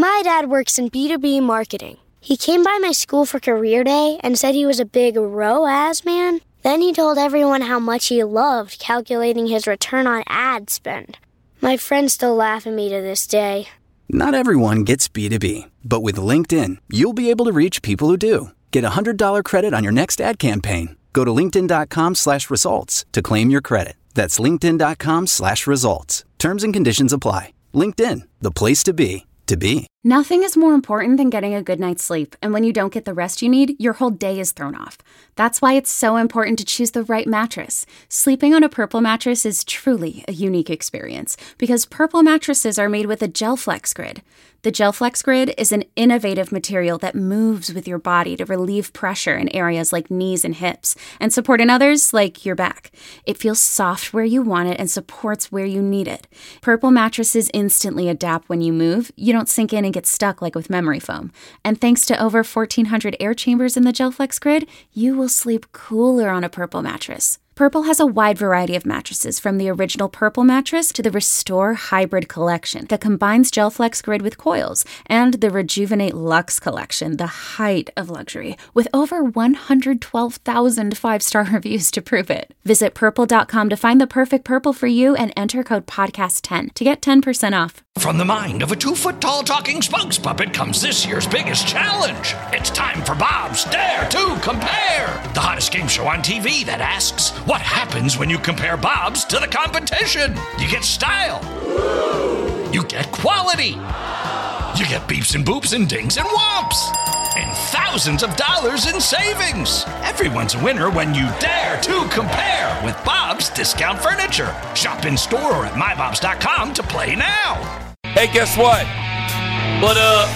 My dad works in B2B marketing. He came by my school for career day and said he was a big ROAS man. Then he told everyone how much he loved calculating his return on ad spend. My friends still laugh at me to this day. Not everyone gets B2B, but with LinkedIn, you'll be able to reach people who do. Get a $100 credit on your next ad campaign. Go to linkedin.com/results to claim your credit. That's linkedin.com/results. Terms and conditions apply. LinkedIn, the place to be, to be. Nothing is more important than getting a good night's sleep, and when you don't get the rest you need, your whole day is thrown off. That's why it's so important to choose the right mattress. Sleeping on a Purple mattress is truly a unique experience, because Purple mattresses are made with a GelFlex Grid. The GelFlex Grid is an innovative material that moves with your body to relieve pressure in areas like knees and hips, and support in others like your back. It feels soft where you want it and supports where you need it. Purple mattresses instantly adapt when you move. You don't sink in and get stuck like with memory foam. And thanks to over 1,400 air chambers in the GelFlex Grid, you will sleep cooler on a Purple mattress. Purple has a wide variety of mattresses, from the original Purple mattress to the Restore Hybrid collection that combines GelFlex Grid with coils, and the Rejuvenate Luxe collection, the height of luxury, with over 112,000 five-star reviews to prove it. Visit purple.com to find the perfect Purple for you and enter code podcast10 to get 10% off. From the mind of a 2-foot-tall talking spokes puppet comes this year's biggest challenge. It's time for Bob's Dare to Compare, the hottest game show on TV that asks, what happens when you compare Bob's to the competition? You get style. You get quality. You get beeps and boops and dings and whomps. And thousands of dollars in savings. Everyone's a winner when you dare to compare with Bob's Discount Furniture. Shop in store or at mybobs.com to play now. Hey, guess what? What up?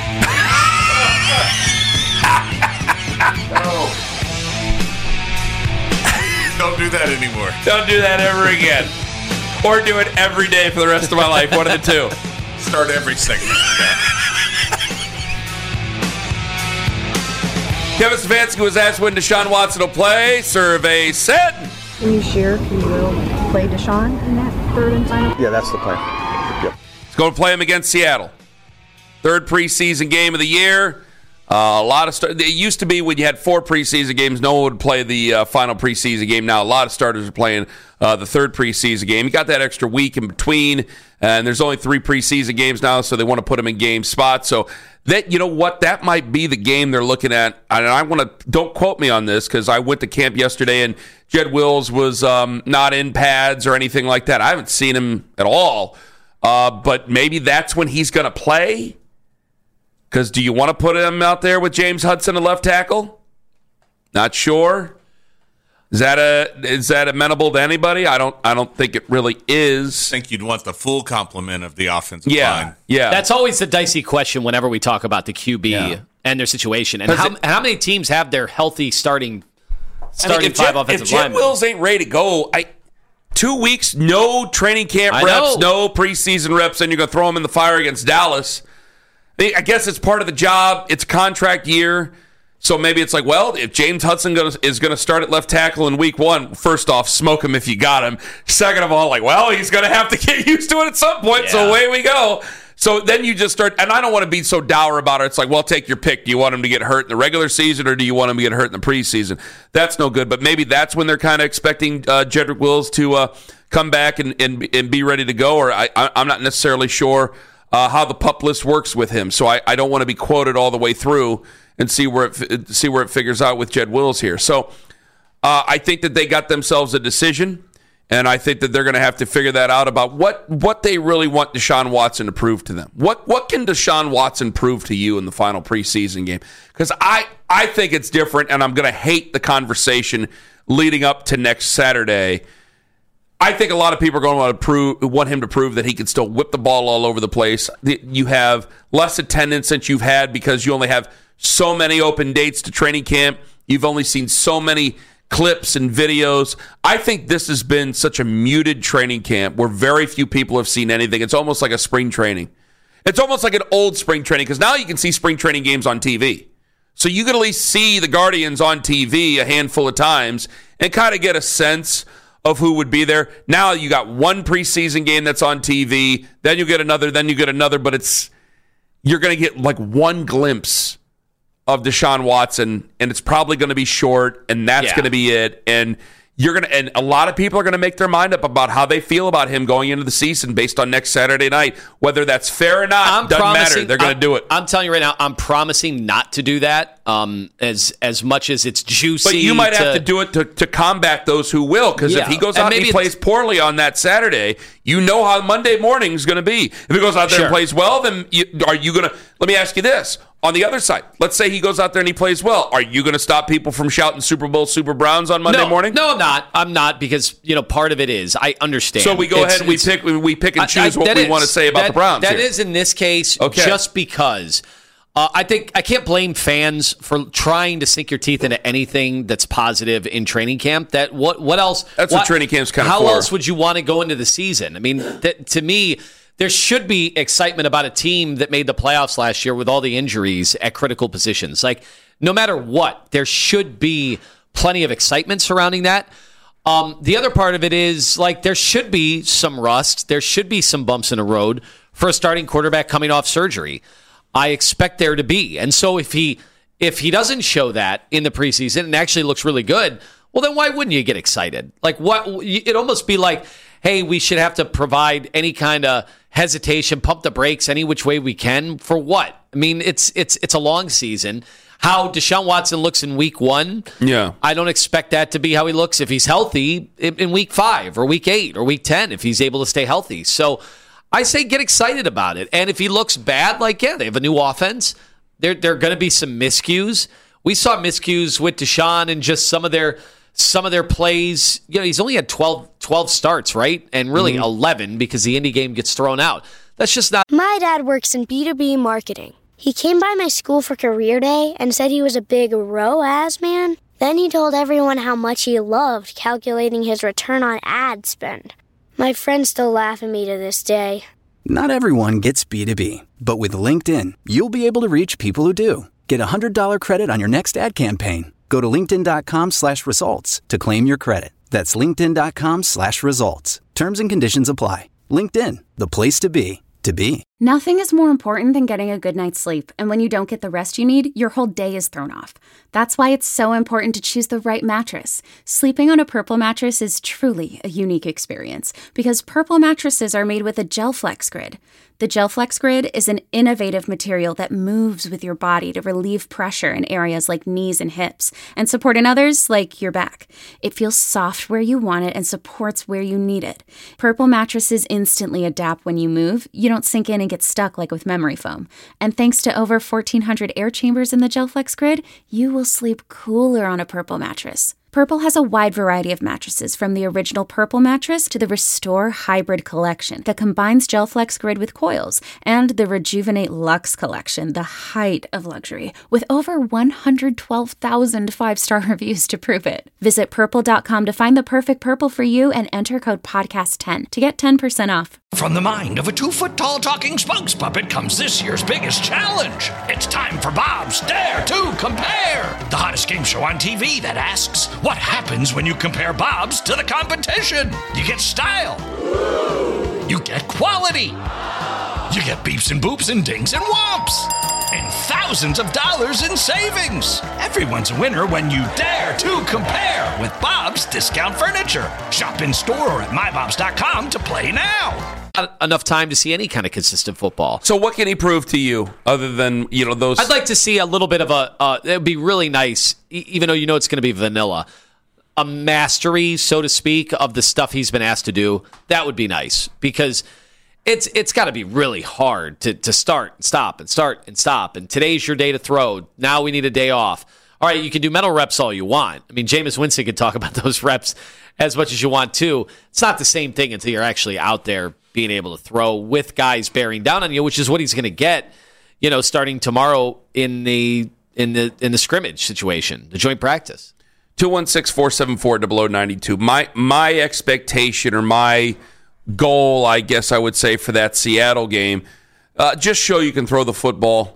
Don't do that anymore. Don't do that ever again. Or do it every day for the rest of my life. One of the two. Start every segment with that. Kevin Stefanski was asked when Deshaun Watson will play. Survey said. Can you share if you will play Deshaun in that third and final? Yeah, that's the plan. Yep. He's going to play him against Seattle. Third preseason game of the year. A lot of it used to be when you had 4 preseason games, no one would play the final preseason game. Now a lot of starters are playing the third preseason game. You got that extra week in between, and there's only 3 preseason games now, so they want to put them in game spots. So that, you know what, that might be the game they're looking at. And I want to, don't quote me on this, because I went to camp yesterday and Jed Wills was not in pads or anything like that. I haven't seen him at all, but maybe that's when he's going to play. Because do you want to put him out there with James Hudson at left tackle? Not sure. Is that amenable to anybody? I don't think it really is. I think you'd want the full complement of the offensive line. Yeah. That's always the dicey question whenever we talk about the QB and their situation. And how many teams have their healthy starting 5 offensive linemen? If Jed Wills ain't ready to go, 2 weeks, no training camp reps, no preseason reps, and you're going to throw him in the fire against Dallas. I guess it's part of the job. It's contract year. So maybe it's like, well, if James Hudson is going to start at left tackle in week 1, first off, smoke him if you got him. Second of all, he's going to have to get used to it at some point. Yeah. So away we go. So then you just start, and I don't want to be so dour about it. It's like, well, take your pick. Do you want him to get hurt in the regular season or do you want him to get hurt in the preseason? That's no good. But maybe that's when they're kind of expecting Jedrick Wills to come back and be ready to go. Or I'm not necessarily sure how the PUP list works with him. So I don't want to be quoted all the way through and see where it figures out with Jed Wills here. So I think that they got themselves a decision, and I think that they're going to have to figure that out about what they really want Deshaun Watson to prove to them. What can Deshaun Watson prove to you in the final preseason game? Because I think it's different, and I'm going to hate the conversation leading up to next Saturday. I think a lot of people are going to want him to prove that he can still whip the ball all over the place. You have less attendance than you've had because you only have so many open dates to training camp. You've only seen so many clips and videos. I think this has been such a muted training camp where very few people have seen anything. It's almost like a spring training. It's almost like an old spring training because now you can see spring training games on TV. So you can at least see the Guardians on TV a handful of times and kind of get a sense of who would be there. Now you got one preseason game that's on TV, then you get another, but you're going to get like one glimpse of Deshaun Watson, and it's probably going to be short, and that's going to be it. And and a lot of people are going to make their mind up about how they feel about him going into the season based on next Saturday night. Whether that's fair or not, doesn't matter. They're going to do it. I'm telling you right now, I'm promising not to do that. As much as it's juicy, but you might have to do it to combat those who will. Because if he goes out and he plays poorly on that Saturday, you know how Monday morning is going to be. If he goes out there and plays well, then are you going to? Let me ask you this. On the other side, let's say he goes out there and he plays well. Are you going to stop people from shouting Super Bowl, Super Browns on Monday morning? No, I'm not. I'm not, because part of it is I understand. So we go ahead and we pick and choose what we want to say about the Browns. That is in this case just because I think I can't blame fans for trying to sink your teeth into anything that's positive in training camp. That what else? That's what training camp's kind of for. How else would you want to go into the season? I mean, to me, there should be excitement about a team that made the playoffs last year with all the injuries at critical positions. Like, no matter what, there should be plenty of excitement surrounding that. The other part of it is, like, there should be some rust. There should be some bumps in the road for a starting quarterback coming off surgery. I expect there to be. And so if he doesn't show that in the preseason and actually looks really good, well, then why wouldn't you get excited? Like, what? It'd almost be like, hey, we should have to provide any kind of hesitation, pump the brakes any which way we can. For what? I mean, it's a long season. How Deshaun Watson looks in week 1, I don't expect that to be how he looks if he's healthy in week 5 or week 8 or week 10 if he's able to stay healthy. So I say get excited about it. And if he looks bad, they have a new offense. There are going to be some miscues. We saw miscues with Deshaun and just some of their plays. He's only had 12 starts, right? And really 11 because the Indy game gets thrown out. That's just not. My dad works in B2B marketing. He came by my school for career day and said he was a big ROAS man. Then he told everyone how much he loved calculating his return on ad spend. My friends still laugh at me to this day. Not everyone gets B2B, but with LinkedIn, you'll be able to reach people who do. Get $100 credit on your next ad campaign. Go to linkedin.com/results to claim your credit. That's linkedin.com/results. Terms and conditions apply. LinkedIn, the place to be, to be. Nothing is more important than getting a good night's sleep. And when you don't get the rest you need, your whole day is thrown off. That's why it's so important to choose the right mattress. Sleeping on a Purple mattress is truly a unique experience because Purple mattresses are made with a GelFlex Grid. The GelFlex Grid is an innovative material that moves with your body to relieve pressure in areas like knees and hips and support in others like your back. It feels soft where you want it and supports where you need it. Purple mattresses instantly adapt when you move. You don't sink in and get stuck like with memory foam. And thanks to over 1,400 air chambers in the GelFlex Grid, you will sleep cooler on a Purple mattress. Purple has a wide variety of mattresses, from the original Purple mattress to the Restore Hybrid collection that combines GelFlex Grid with coils, and the Rejuvenate Luxe collection, the height of luxury, with over 112,000 five-star reviews to prove it. Visit Purple.com to find the perfect Purple for you and enter code PODCAST10 to get 10% off. From the mind of a 2-foot-tall talking spokes puppet comes this year's biggest challenge. It's time for Bob's Dare to Compare, the hottest game show on TV that asks, what happens when you compare Bob's to the competition? You get style. You get quality. You get beeps and boops and dings and whomps. And thousands of dollars in savings. Everyone's a winner when you dare to compare with Bob's Discount Furniture. Shop in store or at mybobs.com to play now. Not enough time to see any kind of consistent football. So what can he prove to you other than, those? I'd like to see a little bit of it would be really nice, even though it's going to be vanilla, a mastery, so to speak, of the stuff he's been asked to do. That would be nice because it's got to be really hard to start and stop and start and stop. And today's your day to throw. Now we need a day off. All right, you can do mental reps all you want. I mean, Jameis Winston could talk about those reps as much as you want to. It's not the same thing until you're actually out there being able to throw with guys bearing down on you, which is what he's going to get, starting tomorrow in the scrimmage situation, the joint practice. 216-474-0092. My expectation or my goal, I guess I would say, for that Seattle game, just show you can throw the football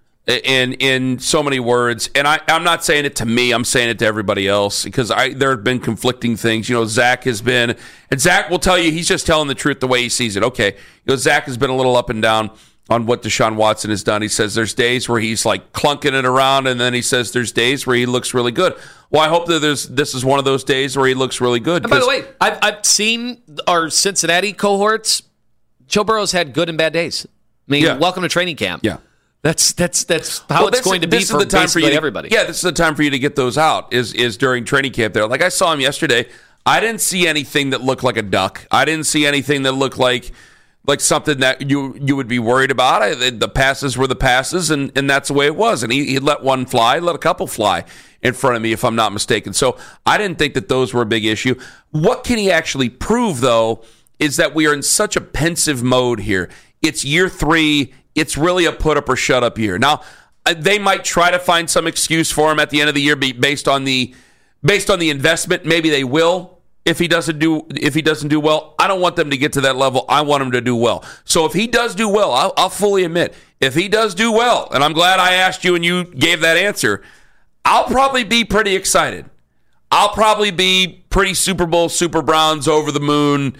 in so many words. And I'm not saying it to me, I'm saying it to everybody else because there have been conflicting things. Zach has been, and Zach will tell you he's just telling the truth the way he sees it. Okay, Zach has been a little up and down. on what Deshaun Watson has done. He says there's days where he's like clunking it around, and then he says there's days where he looks really good. Well, I hope that this is one of those days where he looks really good. And by the way, I've seen our Cincinnati cohorts. Joe Burrow's had good and bad days. I mean, welcome to training camp. Yeah. That's how it's going to be for basically everybody. Yeah, this is the time for you to get those out, is during training camp there. Like I saw him yesterday. I didn't see anything that looked like a duck. I didn't see anything that looked like something that you would be worried about. The passes were the passes, and that's the way it was. And he let one fly, let a couple fly in front of me, if I'm not mistaken. So I didn't think that those were a big issue. What can he actually prove, though, is that we are in such a pensive mode here. It's year 3. It's really a put up or shut up year. Now, they might try to find some excuse for him at the end of the year based on the investment. Maybe they will. If he doesn't do well, I don't want them to get to that level. I want him to do well. So if he does do well, I'll fully admit, if he does do well, and I'm glad I asked you and you gave that answer, I'll probably be pretty excited. I'll probably be pretty Super Bowl, Super Browns, over the moon,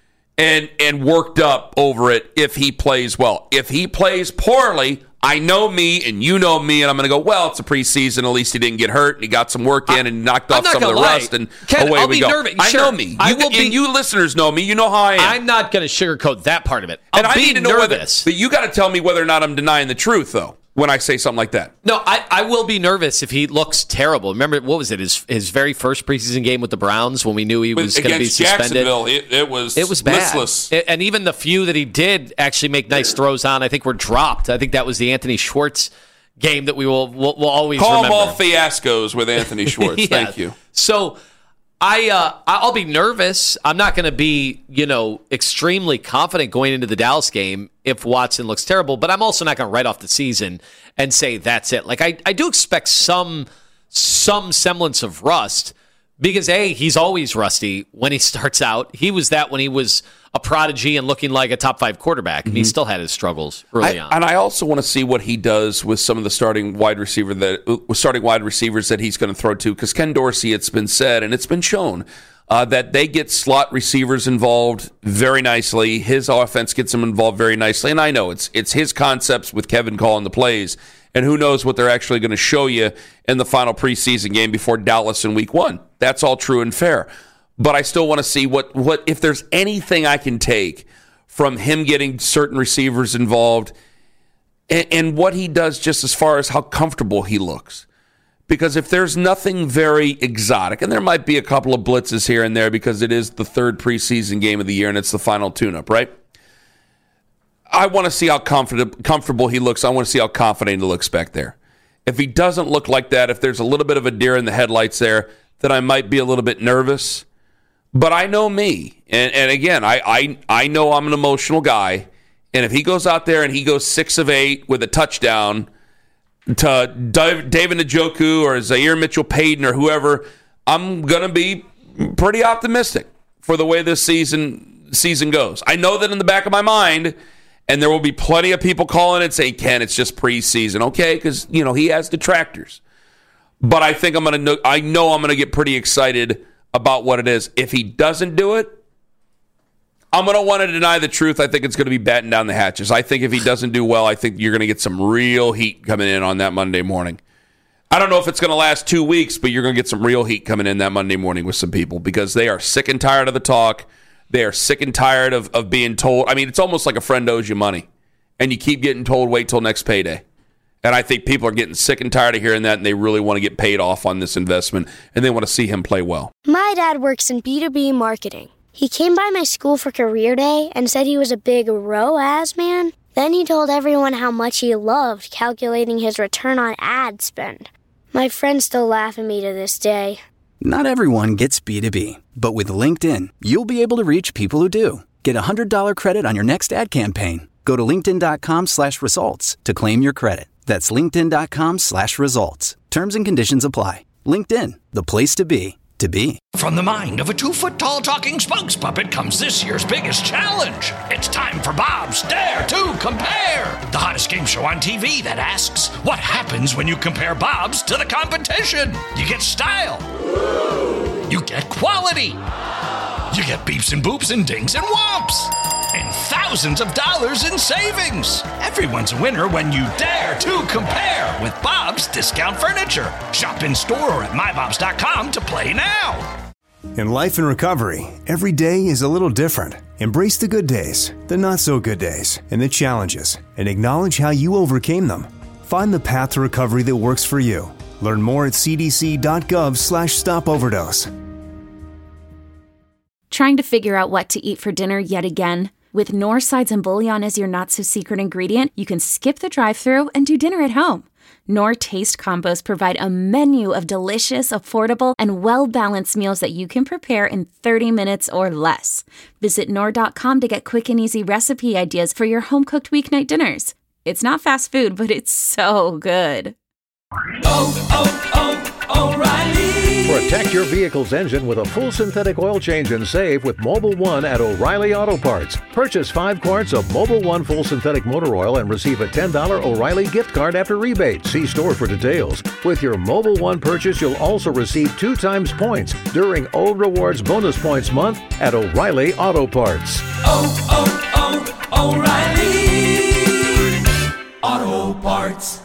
and worked up over it if he plays well. If he plays poorly, I know me and you know me, and I'm going to go, well, it's a preseason. At least he didn't get hurt, and he got some work in and knocked off some of the rust, and Ken, away I'll we be go. Nervous. I sure. know me. You listeners know me. You know how I am. I'm not going to sugarcoat that part of it. And I need to know but you got to tell me whether or not I'm denying the truth, though, when I say something like that. No, I will be nervous if he looks terrible. Remember, what was it? His very first preseason game with the Browns when we knew he was going to be suspended. Jacksonville, it was bad. listless. And even the few that he did actually make nice throws on, I think were dropped. I think that was the Anthony Schwartz game that we'll always call remember. Them all fiascos with Anthony Schwartz. Yeah. Thank you. So I'll be nervous. I'm not going to be, extremely confident going into the Dallas game if Watson looks terrible, but I'm also not going to write off the season and say that's it. Like I do expect some semblance of rust because he's always rusty when he starts out. He was that when he was a prodigy and looking like a top 5 quarterback, and he still had his struggles early on. And I also want to see what he does with some of the starting wide receivers that he's going to throw to, because Ken Dorsey, it's been said and it's been shown that they get slot receivers involved very nicely. His offense gets them involved very nicely, and I know it's his concepts with Kevin calling the plays, and who knows what they're actually going to show you in the final preseason game before Dallas in Week 1. That's all true and fair. But I still want to see what if there's anything I can take from him getting certain receivers involved and what he does just as far as how comfortable he looks. Because if there's nothing very exotic, and there might be a couple of blitzes here and there because it is the 3rd preseason game of the year and it's the final tune-up, right? I want to see how comfortable he looks. I want to see how confident he looks back there. If he doesn't look like that, if there's a little bit of a deer in the headlights there, then I might be a little bit nervous. But I know me, and again, I know I'm an emotional guy, and if he goes out there and he goes 6 of 8 with a touchdown to David Njoku or Zaire Mitchell-Payton or whoever, I'm going to be pretty optimistic for the way this season goes. I know that in the back of my mind, and there will be plenty of people calling it saying, Ken, it's just preseason, okay? Because, he has detractors. But I think I'm going to get pretty excited about what it is. If he doesn't do it, I'm going to want to deny the truth. I think it's going to be batting down the hatches. I think if he doesn't do well, I think you're going to get some real heat coming in on that Monday morning. I don't know if it's going to last 2 weeks, but you're going to get some real heat coming in that Monday morning with some people because they are sick and tired of the talk. They are sick and tired of being told. I mean, it's almost like a friend owes you money, and you keep getting told, wait till next payday. And I think people are getting sick and tired of hearing that, and they really want to get paid off on this investment, and they want to see him play well. My dad works in B2B marketing. He came by my school for career day and said he was a big ROAS man. Then he told everyone how much he loved calculating his return on ad spend. My friends still laugh at me to this day. Not everyone gets B2B, but with LinkedIn, you'll be able to reach people who do. Get a $100 credit on your next ad campaign. Go to linkedin.com/results to claim your credit. That's linkedin.com/results. Terms and conditions apply. LinkedIn, the place to be, to be. From the mind of a 2-foot-tall talking spokes puppet comes this year's biggest challenge. It's time for Bob's Dare to Compare, the hottest game show on TV that asks, what happens when you compare Bob's to the competition? You get style. You get quality. You get beeps and boops and dings and whomps. And and thousands of dollars in savings. Everyone's a winner when you dare to compare with Bob's Discount Furniture. Shop in store or at mybobs.com to play now. In life and recovery, every day is a little different. Embrace the good days, the not so good days, and the challenges, and acknowledge how you overcame them. Find the path to recovery that works for you. Learn more at cdc.gov/stopoverdose. Trying to figure out what to eat for dinner yet again? With Knorr sides and bouillon as your not-so-secret ingredient, you can skip the drive-thru and do dinner at home. Knorr Taste Combos provide a menu of delicious, affordable, and well-balanced meals that you can prepare in 30 minutes or less. Visit Knorr.com to get quick and easy recipe ideas for your home-cooked weeknight dinners. It's not fast food, but it's so good. O'Reilly. Protect your vehicle's engine with a full synthetic oil change and save with Mobil 1 at O'Reilly Auto Parts. Purchase 5 quarts of Mobil 1 full synthetic motor oil and receive a $10 O'Reilly gift card after rebate. See store for details. With your Mobil 1 purchase, you'll also receive 2 times points during O Rewards Bonus Points Month at O'Reilly Auto Parts. O'Reilly Auto Parts.